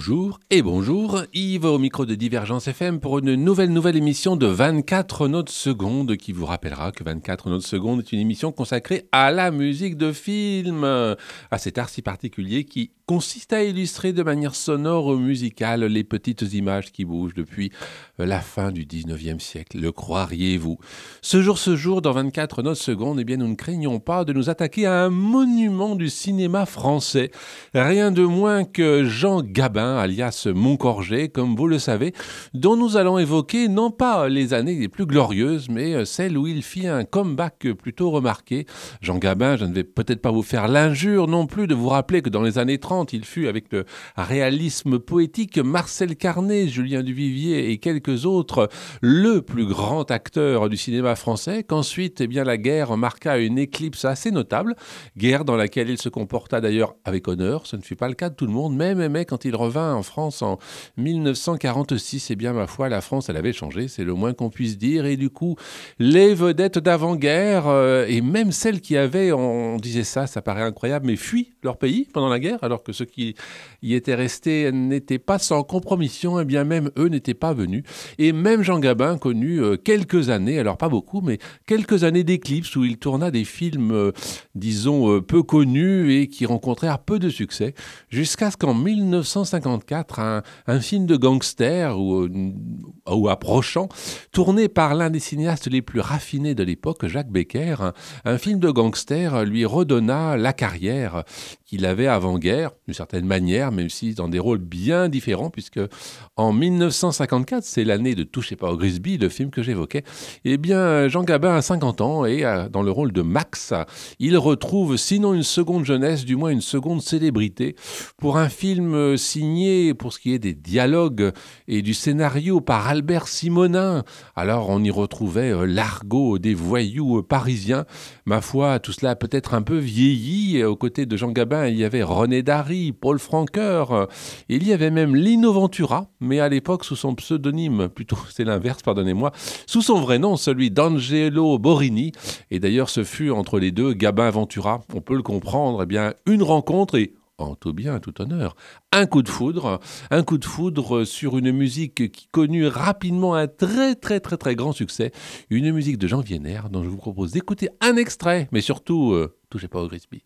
Bonjour, Yves au micro de Divergence FM pour une nouvelle émission de 24 notes secondes qui vous rappellera que 24 notes secondes est une émission consacrée à la musique de film, à cet art si particulier qui consiste à illustrer de manière sonore ou musicale les petites images qui bougent depuis la fin du 19e siècle, le croiriez-vous. Ce jour, dans 24 notes secondes, eh bien, nous ne craignons pas de nous attaquer à un monument du cinéma français. Rien de moins que Jean Gabin, alias Moncorgé, comme vous le savez, dont nous allons évoquer non pas les années les plus glorieuses, mais celles où il fit un comeback plutôt remarqué. Jean Gabin, je ne vais peut-être pas vous faire l'injure non plus de vous rappeler que dans les années 30, il fut avec le réalisme poétique Marcel Carné, Julien Duvivier et quelques autres le plus grand acteur du cinéma français, qu'ensuite eh bien, la guerre marqua une éclipse assez notable, guerre dans laquelle il se comporta d'ailleurs avec honneur, ce ne fut pas le cas de tout le monde, mais quand il revint en France en 1946, eh bien ma foi, la France elle avait changé, c'est le moins qu'on puisse dire, et du coup les vedettes d'avant-guerre, et même celles qui avaient, on disait ça paraît incroyable, mais fui leur pays pendant la guerre, alors que ceux qui y étaient restés n'étaient pas sans compromission, et bien même eux n'étaient pas venus. Et même Jean Gabin connut quelques années, alors pas beaucoup, mais quelques années d'éclipse où il tourna des films, disons, peu connus et qui rencontrèrent peu de succès, jusqu'à ce qu'en 1954, un film de gangster ou approchant, tourné par l'un des cinéastes les plus raffinés de l'époque, Jacques Becker, un film de gangster lui redonna la carrière qu'il avait avant-guerre, d'une certaine manière, même si dans des rôles bien différents, puisque en 1954, c'est l'année de Touchez pas au Grisby, le film que j'évoquais, eh bien, Jean Gabin a 50 ans et dans le rôle de Max, il retrouve sinon une seconde jeunesse, du moins une seconde célébrité, pour un film signé, pour ce qui est des dialogues et du scénario, par Albert Simonin. Alors, on y retrouvait l'argot des voyous parisiens. Ma foi, tout cela a peut-être un peu vieilli. Aux côtés de Jean Gabin, il y avait René Dary, Paul Francoeur, il y avait même Lino Ventura, mais à l'époque sous son pseudonyme, plutôt c'est l'inverse, pardonnez-moi, sous son vrai nom, celui d'Angelo Borini. Et d'ailleurs, ce fut entre les deux, Gabin-Ventura, on peut le comprendre, eh bien, une rencontre et en tout bien, tout honneur, un coup de foudre sur une musique qui connut rapidement un très grand succès, une musique de Jean Vienner dont je vous propose d'écouter un extrait, mais surtout, touchez pas au Grisby.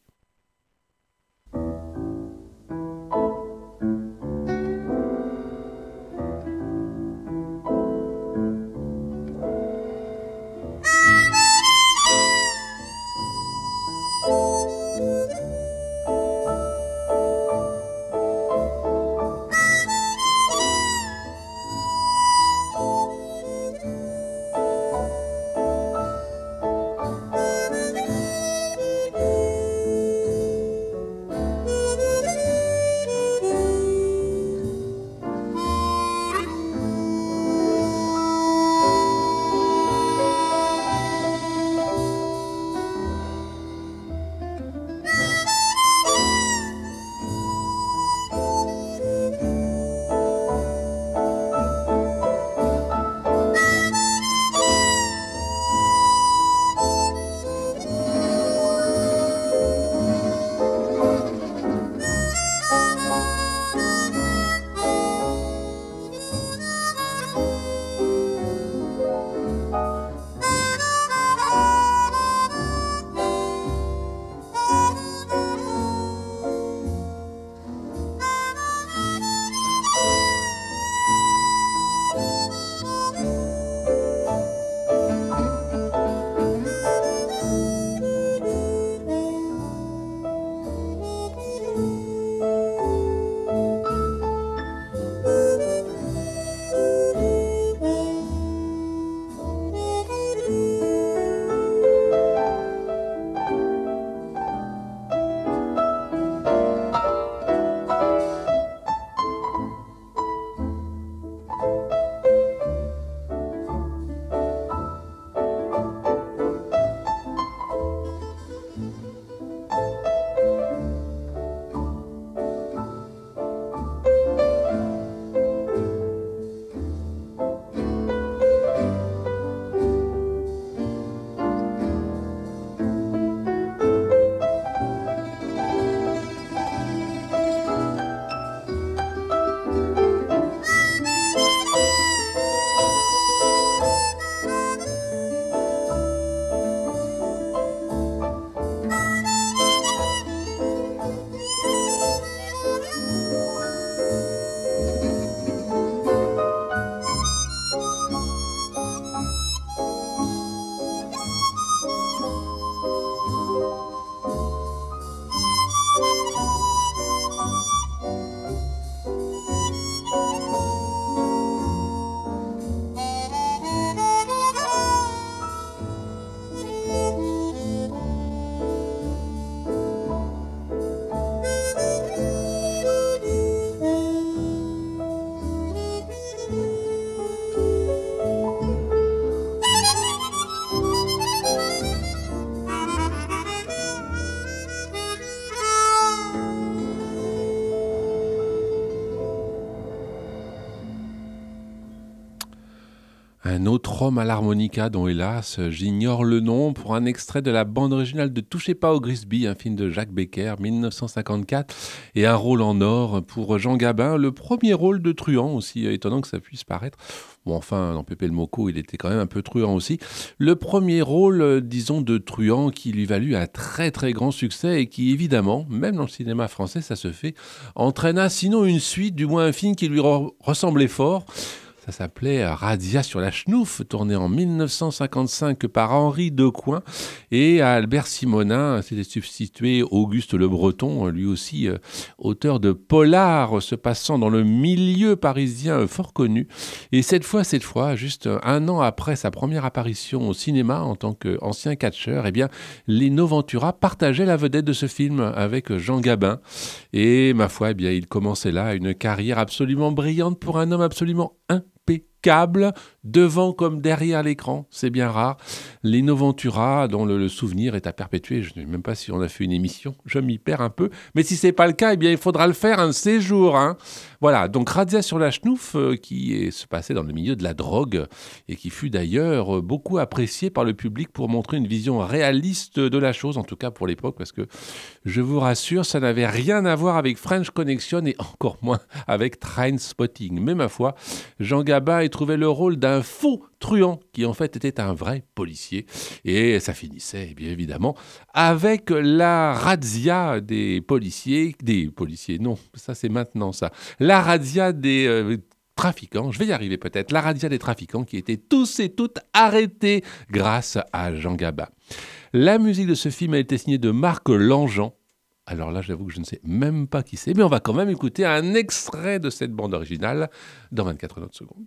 monochrome à l'harmonica dont hélas j'ignore le nom pour un extrait de la bande originale de Touchez pas au Grisby, un film de Jacques Becker 1954 et un rôle en or pour Jean Gabin, le premier rôle de truand, aussi étonnant que ça puisse paraître. Bon, enfin, dans Pépé le Moco, il était quand même un peu truand aussi. Le premier rôle, disons, de truand qui lui valut un très très grand succès et qui, évidemment, même dans le cinéma français, ça se fait, entraîna sinon une suite, du moins un film qui lui ressemblait fort. Ça s'appelait Razzia sur la Schnouf, tourné en 1955 par Henri Decoing. Et à Albert Simonin s'était substitué Auguste Le Breton, lui aussi auteur de polars se passant dans le milieu parisien fort connu. Et cette fois, juste un an après sa première apparition au cinéma en tant qu'ancien catcheur, eh bien, Lino Ventura partageait la vedette de ce film avec Jean Gabin. Et ma foi, eh bien, il commençait là une carrière absolument brillante pour un homme absolument impeccable, devant comme derrière l'écran, c'est bien rare. Lino Ventura, dont le souvenir est à perpétuer, je ne sais même pas si on a fait une émission, je m'y perds un peu, mais si c'est pas le cas, eh bien il faudra le faire un de ces jours. Hein. Voilà, donc Razzia sur la Schnouf, se passait dans le milieu de la drogue, et qui fut d'ailleurs beaucoup apprécié par le public pour montrer une vision réaliste de la chose, en tout cas pour l'époque, parce que je vous rassure, ça n'avait rien à voir avec French Connection, et encore moins avec Trainspotting. Mais ma foi, Jean Gabin y trouvait le rôle d'un faux truand qui en fait était un vrai policier et ça finissait bien évidemment avec la razzia des policiers, non, ça c'est maintenant ça, la razzia des trafiquants, je vais y arriver peut-être, la razzia des trafiquants qui étaient tous et toutes arrêtés grâce à Jean Gabin. La musique de ce film a été signée de Marc Langean. Alors là, j'avoue que je ne sais même pas qui c'est, mais on va quand même écouter un extrait de cette bande originale dans 24 notes secondes.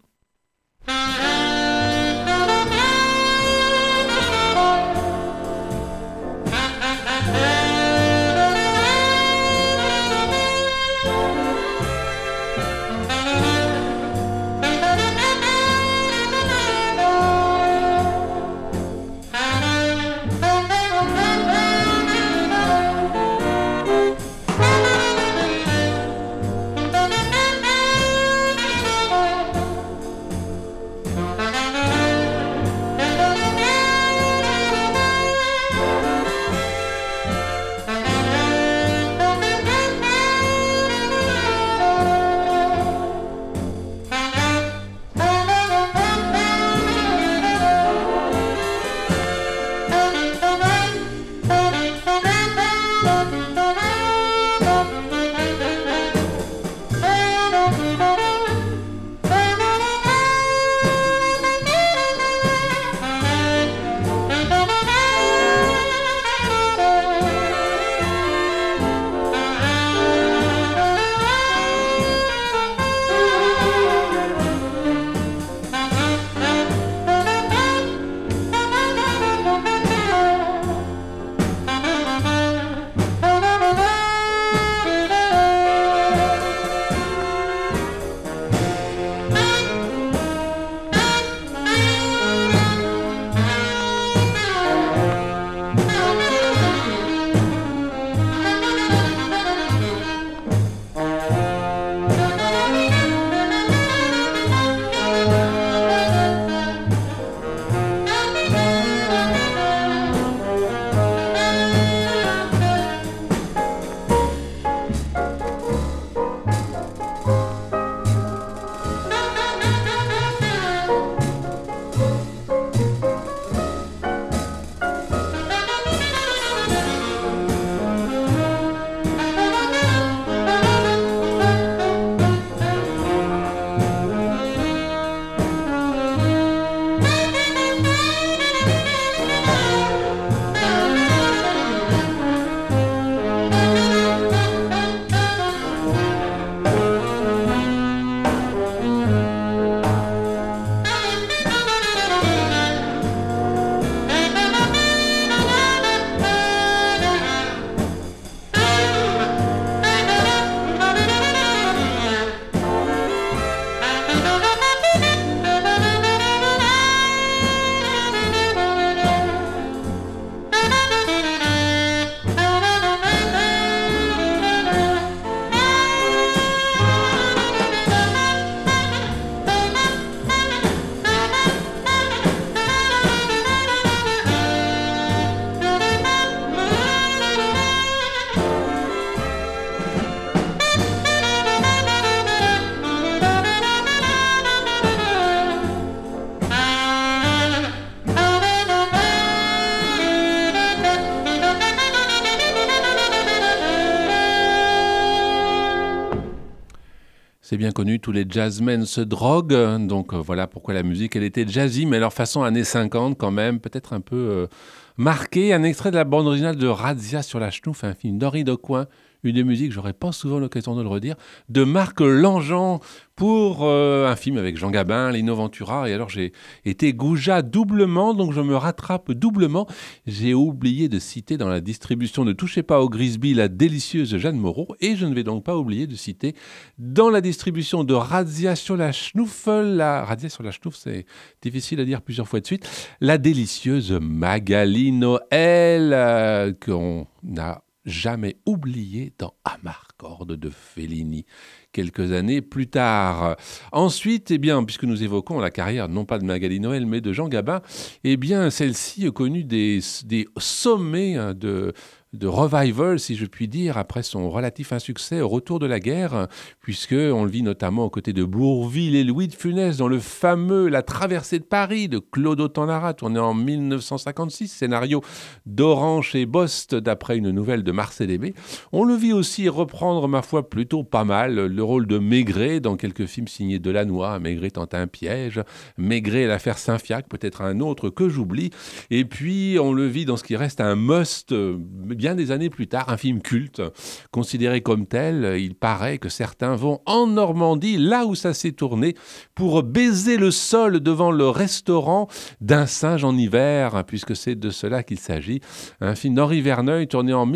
C'est bien connu, tous les jazzmen se droguent, donc voilà pourquoi la musique, elle était jazzy, mais leur façon années 50 quand même, peut-être un peu marquée. Un extrait de la bande originale de Razzia sur la Schnouf, un film d'Henri Decoing, une des musiques, j'aurais pas souvent l'occasion de le redire, de Marc Langean pour un film avec Jean Gabin, Lino Ventura. Et alors j'ai été goujat doublement, donc je me rattrape doublement. J'ai oublié de citer dans la distribution Ne touchez pas au Grisby la délicieuse Jeanne Moreau, et je ne vais donc pas oublier de citer dans la distribution de Razzia sur la Schnouf, Razzia sur la Schnouf, c'est difficile à dire plusieurs fois de suite, la délicieuse Magali Noël, qu'on a jamais oublié dans Amarcord de Fellini, quelques années plus tard. Ensuite, eh bien, puisque nous évoquons la carrière non pas de Magali Noël, mais de Jean Gabin, eh bien, celle-ci a connu des sommets de revival, si je puis dire, après son relatif insuccès au retour de la guerre, puisqu'on le vit notamment aux côtés de Bourvil et Louis de Funès dans le fameux La traversée de Paris de Claude Autant-Lara, tourné en 1956, scénario d'Orange et Bost d'après une nouvelle de Marcel Aimé. On le vit aussi reprendre, ma foi, plutôt pas mal, le rôle de Maigret dans quelques films signés Delannoy, Maigret tente un piège, Maigret et l'affaire Saint-Fiac, peut-être un autre que j'oublie, et puis on le vit dans ce qui reste un must, bien des années plus tard, un film culte, considéré comme tel. Il paraît que certains vont en Normandie, là où ça s'est tourné, pour baiser le sol devant le restaurant d'un singe en hiver, puisque c'est de cela qu'il s'agit. Un film d'Henri Verneuil, tourné en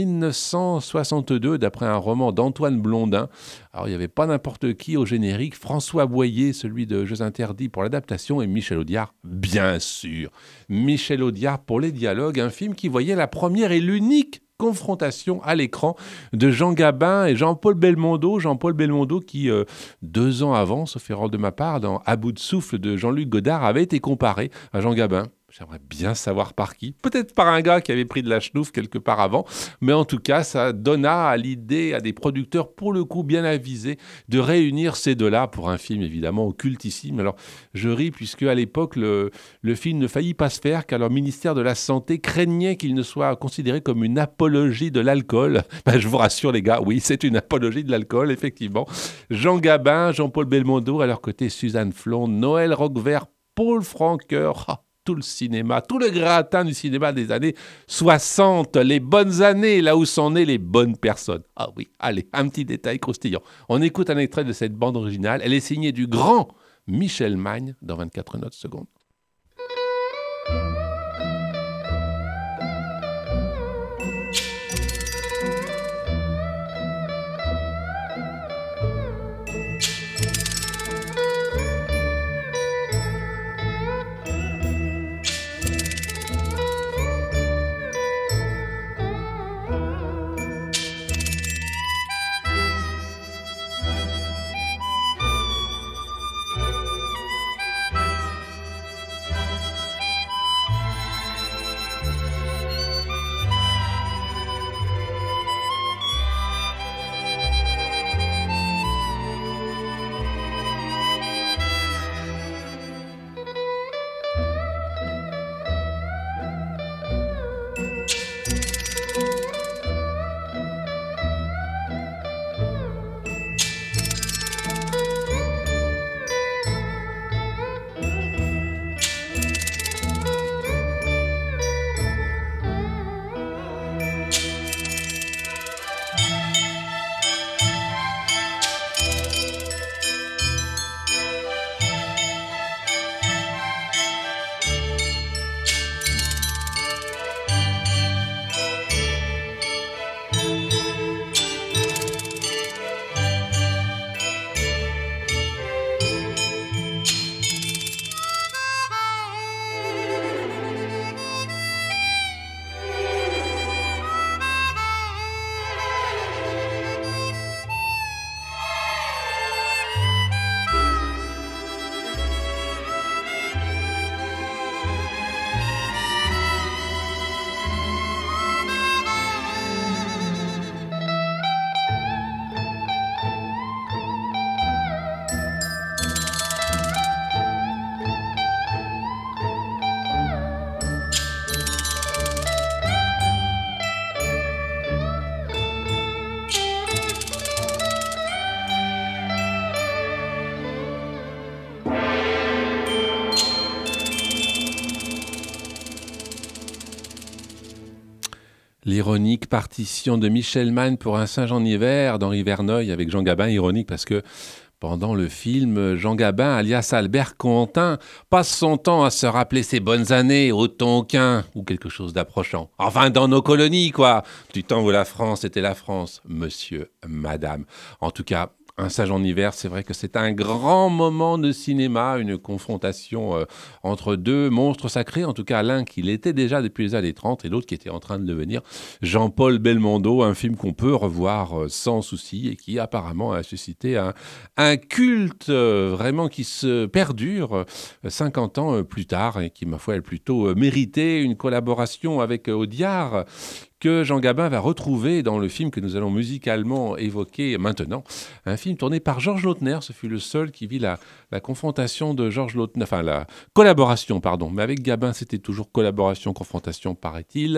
1962, d'après un roman d'Antoine Blondin. Alors, il n'y avait pas n'importe qui au générique. François Boyer, celui de Jeux interdits pour l'adaptation, et Michel Audiard, bien sûr. Michel Audiard pour les dialogues, un film qui voyait la première et l'unique confrontation à l'écran de Jean Gabin et Jean-Paul Belmondo. Jean-Paul Belmondo qui, 2 ans avant, sauf erreur de ma part, dans À bout de souffle de Jean-Luc Godard, avait été comparé à Jean Gabin. J'aimerais bien savoir par qui. Peut-être par un gars qui avait pris de la schnouf quelque part avant. Mais en tout cas, ça donna à l'idée à des producteurs, pour le coup bien avisés, de réunir ces deux-là pour un film évidemment occultissime. Alors, je ris puisque à l'époque, le film ne faillit pas se faire car le ministère de la Santé craignait qu'il ne soit considéré comme une apologie de l'alcool. Ben, je vous rassure les gars, oui, c'est une apologie de l'alcool, effectivement. Jean Gabin, Jean-Paul Belmondo, à leur côté Suzanne Flon, Noël Roquevert, Paul Francoeur. Tout le cinéma, tout le gratin du cinéma des années 60, les bonnes années, là où sont nées les bonnes personnes. Ah oui, allez, un petit détail croustillant. On écoute un extrait de cette bande originale. Elle est signée du grand Michel Magne dans 24 notes secondes. L'ironique partition de Michel Mann pour Un singe en hiver d'Henri Verneuil avec Jean Gabin, ironique parce que pendant le film, Jean Gabin, alias Albert Corentin, passe son temps à se rappeler ses bonnes années au Tonkin, ou quelque chose d'approchant. Enfin, dans nos colonies, quoi. Du temps où la France était la France, monsieur, madame. En tout cas, Un singe en hiver, c'est vrai que c'est un grand moment de cinéma, une confrontation entre deux monstres sacrés, en tout cas l'un qui l'était déjà depuis les années 30 et l'autre qui était en train de devenir Jean-Paul Belmondo, un film qu'on peut revoir sans souci et qui apparemment a suscité un culte vraiment qui se perdure 50 ans plus tard et qui, ma foi, est plutôt mérité une collaboration avec Audiard que Jean Gabin va retrouver dans le film que nous allons musicalement évoquer maintenant. Un film tourné par Georges Lautner, ce fut le seul qui vit la confrontation de Georges Lautner, enfin la collaboration, pardon, mais avec Gabin c'était toujours collaboration, confrontation paraît-il,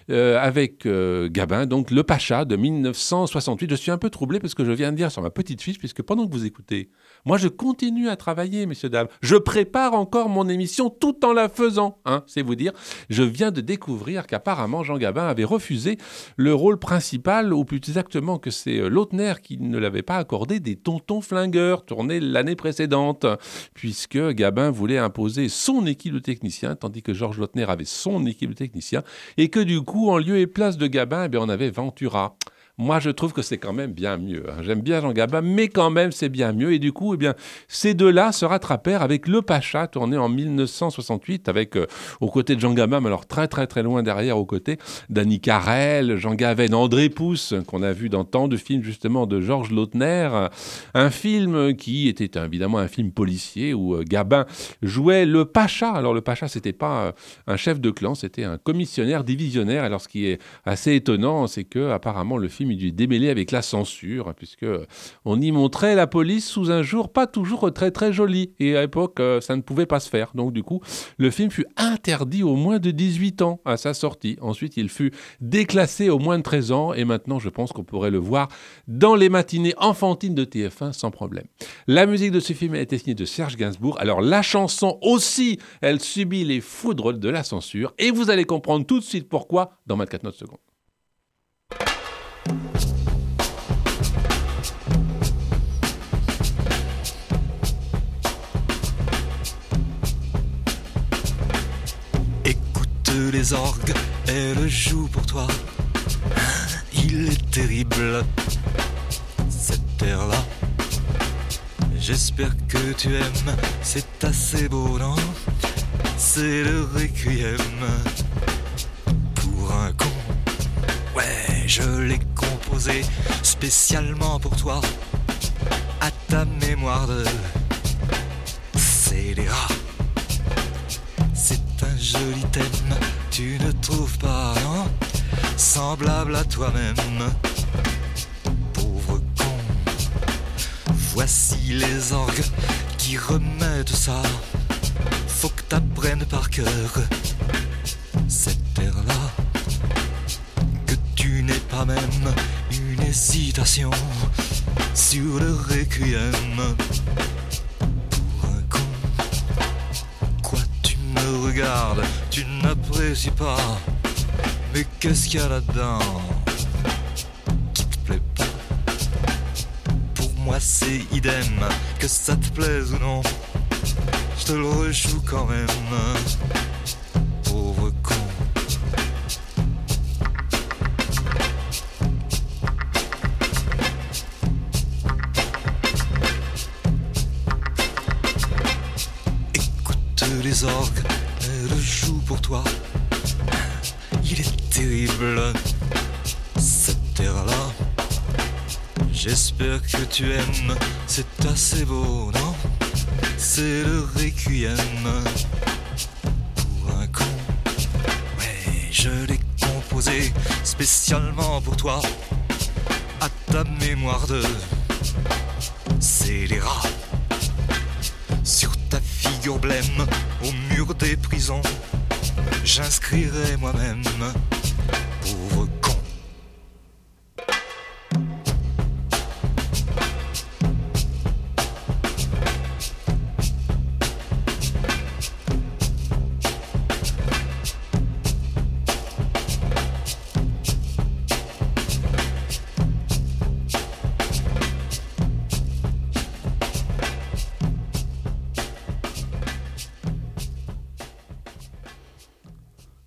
avec Gabin, donc Le Pacha de 1968. Je suis un peu troublé parce que je viens de dire sur ma petite fiche, puisque pendant que vous écoutez, moi je continue à travailler, messieurs, dames, je prépare encore mon émission tout en la faisant, hein, c'est vous dire, je viens de découvrir qu'apparemment Jean Gabin avait refusé le rôle principal, ou plus exactement que c'est Lautner qui ne l'avait pas accordé, des Tontons Flingueurs, tourné l'année précédente, puisque Gabin voulait imposer son équipe de techniciens, tandis que Georges Lautner avait son équipe de techniciens, et que du coup, en lieu et place de Gabin, on avait Ventura. Moi, je trouve que c'est quand même bien mieux. J'aime bien Jean Gabin, mais quand même, c'est bien mieux. Et du coup, ces deux-là se rattrapèrent avec Le Pacha, tourné en 1968, avec, aux côtés de Jean Gabin, mais alors très, très, très loin derrière, aux côtés d'Annie Carrel, Jean Gaven, André Pousse, qu'on a vu dans tant de films, justement, de Georges Lautner. Un film qui était évidemment un film policier, où Gabin jouait le Pacha. Alors, le Pacha, c'était pas un chef de clan, c'était un commissionnaire divisionnaire. Alors, ce qui est assez étonnant, c'est que, apparemment, le film il dut démêler avec la censure, puisque on y montrait la police sous un jour pas toujours très très joli, et à l'époque ça ne pouvait pas se faire. Donc du coup, le film fut interdit aux moins de 18 ans à sa sortie. Ensuite, il fut déclassé aux moins de 13 ans, et maintenant je pense qu'on pourrait le voir dans les matinées enfantines de TF1 sans problème. La musique de ce film a été signée de Serge Gainsbourg. Alors la chanson aussi, elle subit les foudres de la censure, et vous allez comprendre tout de suite pourquoi dans 24 notes secondes. Écoute les orgues, elles jouent pour toi. Il est terrible, cet air-là. J'espère que tu aimes, c'est assez beau, non? C'est le requiem pour un con. Ouais, je l'ai composé spécialement pour toi, à ta mémoire de scélérat. C'est un joli thème, tu ne trouves pas, non? Semblable à toi-même, pauvre con. Voici les orgues qui remettent ça. Faut que t'apprennes par cœur cet air-là. Tu n'es pas même une hésitation sur le requiem pour un con. Quoi, tu me regardes, tu n'apprécies pas. Mais qu'est-ce qu'il y a là-dedans qui te plaît pas? Pour moi c'est idem, que ça te plaise ou non, je te le rejoue quand même, pauvre con. Les orgues, elles jouent pour toi. Il est terrible, cet air-là. J'espère que tu aimes, c'est assez beau, non? C'est le requiem pour un con. Ouais, je l'ai composé spécialement pour toi, à ta mémoire de scélérat. Sur ta figure blême, au mur des prisons, j'inscrirai moi-même, pauvre con.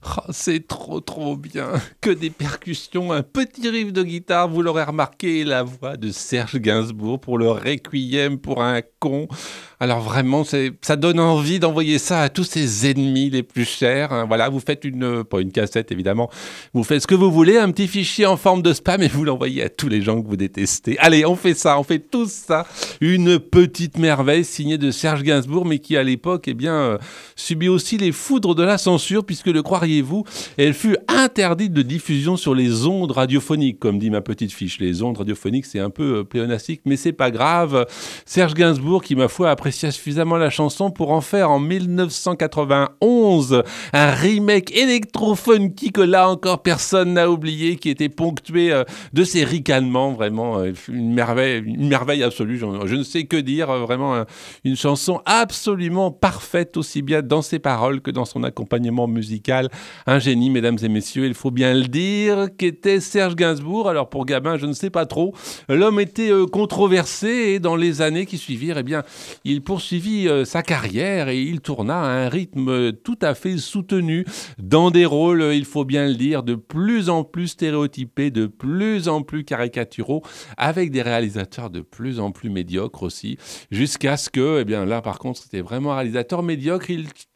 Oh, c'est trop bien. Que des percussions, un petit riff de guitare, vous l'aurez remarqué, et la voix de Serge Gainsbourg pour le Requiem pour un con. Alors vraiment, ça donne envie d'envoyer ça à tous ses ennemis les plus chers, hein. Voilà, vous faites pas une cassette évidemment, vous faites ce que vous voulez, un petit fichier en forme de spam et vous l'envoyez à tous les gens que vous détestez. Allez, on fait ça, on fait tous ça. Une petite merveille signée de Serge Gainsbourg, mais qui à l'époque, subit aussi les foudres de la censure, puisque le croiriez-vous, elle fut interdite de diffusion sur les ondes radiophoniques, comme dit ma petite fiche. Les ondes radiophoniques, c'est un peu pléonastique, mais c'est pas grave. Serge Gainsbourg, qui ma foi apprécia suffisamment la chanson pour en faire en 1991 un remake électro-funky que là encore personne n'a oublié, qui était ponctué de ces ricanements, vraiment une merveille absolue. Je ne sais que dire, vraiment une chanson absolument parfaite, aussi bien dans ses paroles que dans son accompagnement musical. Un génie, mesdames et messieurs, il faut bien le dire, qu'était Serge Gainsbourg. Alors pour Gabin, je ne sais pas trop. L'homme était controversé et dans les années qui suivirent, il poursuivit sa carrière et il tourna à un rythme tout à fait soutenu dans des rôles, il faut bien le dire, de plus en plus stéréotypés, de plus en plus caricaturaux, avec des réalisateurs de plus en plus médiocres aussi, jusqu'à ce que, là par contre, c'était vraiment un réalisateur médiocre.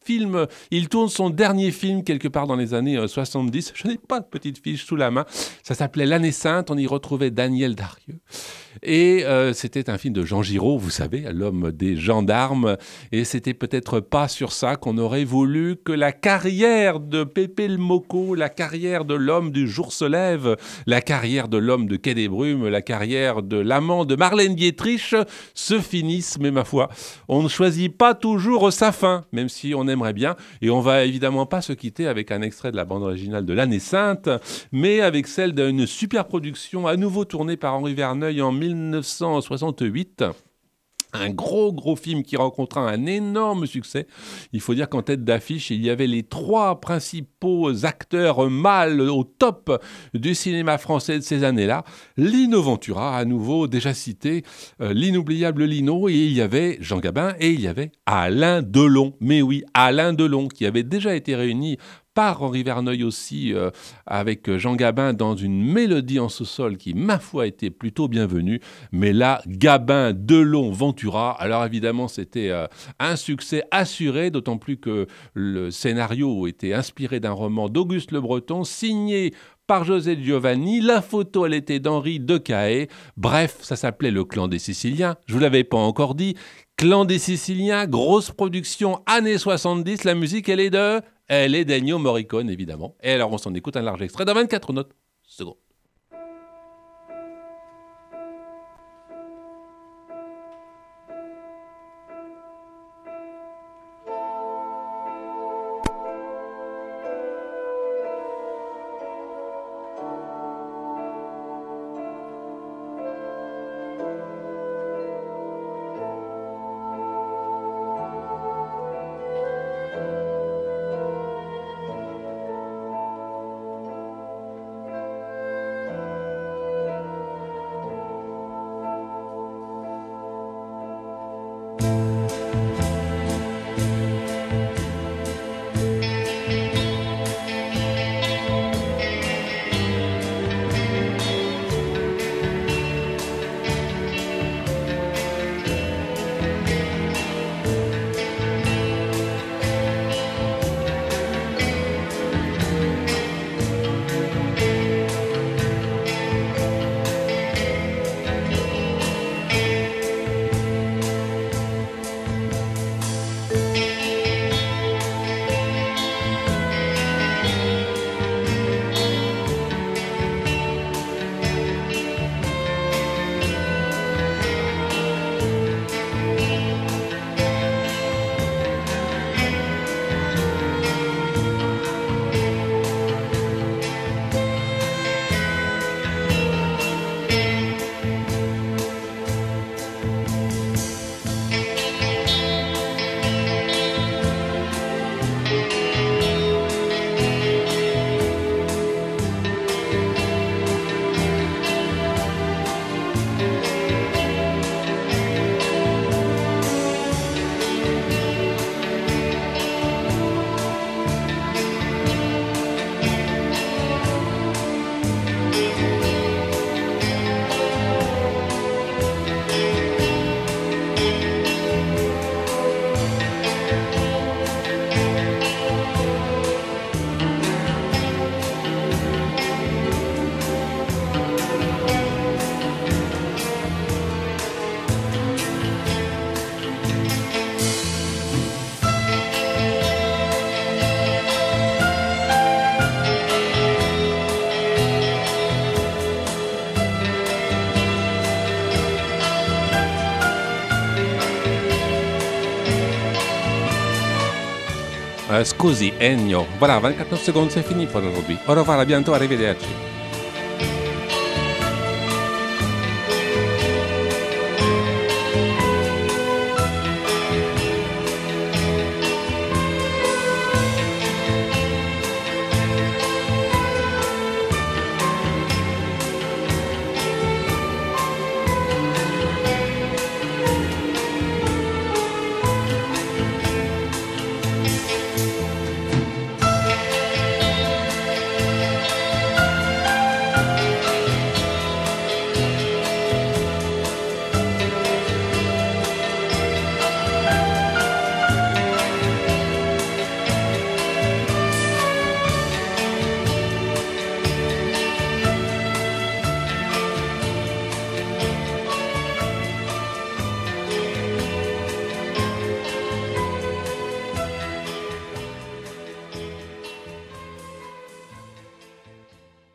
Il tourne son dernier film quelque part dans les années 70. Je n'ai pas de petite fiche sous la main. Ça s'appelait L'année sainte. On y retrouvait Daniel Darieux. Et c'était un film de Jean Giraud, vous savez, l'homme des gendarmes. Et c'était peut-être pas sur ça qu'on aurait voulu que la carrière de Pépé le Mocco, la carrière de l'homme du jour se lève, la carrière de l'homme de Quai des Brumes, la carrière de l'amant de Marlène Dietrich se finisse. Mais ma foi, on ne choisit pas toujours sa fin, même si on aimerait bien. Et on va évidemment pas se quitter avec un extrait de la bande originale de L'année sainte, mais avec celle d'une super production à nouveau tournée par Henri Verneuil en 1968. Un gros film qui rencontra un énorme succès. Il faut dire qu'en tête d'affiche, il y avait les 3 principaux acteurs mâles au top du cinéma français de ces années-là. Lino Ventura, à nouveau déjà cité, l'inoubliable Lino, et il y avait Jean Gabin et il y avait Alain Delon. Mais oui, Alain Delon, qui avait déjà été réuni par Henri Verneuil aussi, avec Jean Gabin dans une mélodie en sous-sol qui, ma foi, était plutôt bienvenue. Mais là, Gabin, Delon, Ventura, alors évidemment, c'était un succès assuré, d'autant plus que le scénario était inspiré d'un roman d'Auguste Le Breton, signé par José Giovanni. La photo, elle était d'Henri Decaë. Bref, ça s'appelait Le Clan des Siciliens. Je ne vous l'avais pas encore dit. Clan des Siciliens, grosse production, années 70. La musique, elle est d'Ennio Morricone, évidemment. Et alors, on s'en écoute un large extrait dans 24 notes secondes. Scusi Ennio. Voilà, 24 secondes, c'est fini pour aujourd'hui. Au revoir, à bientôt, arrivederci.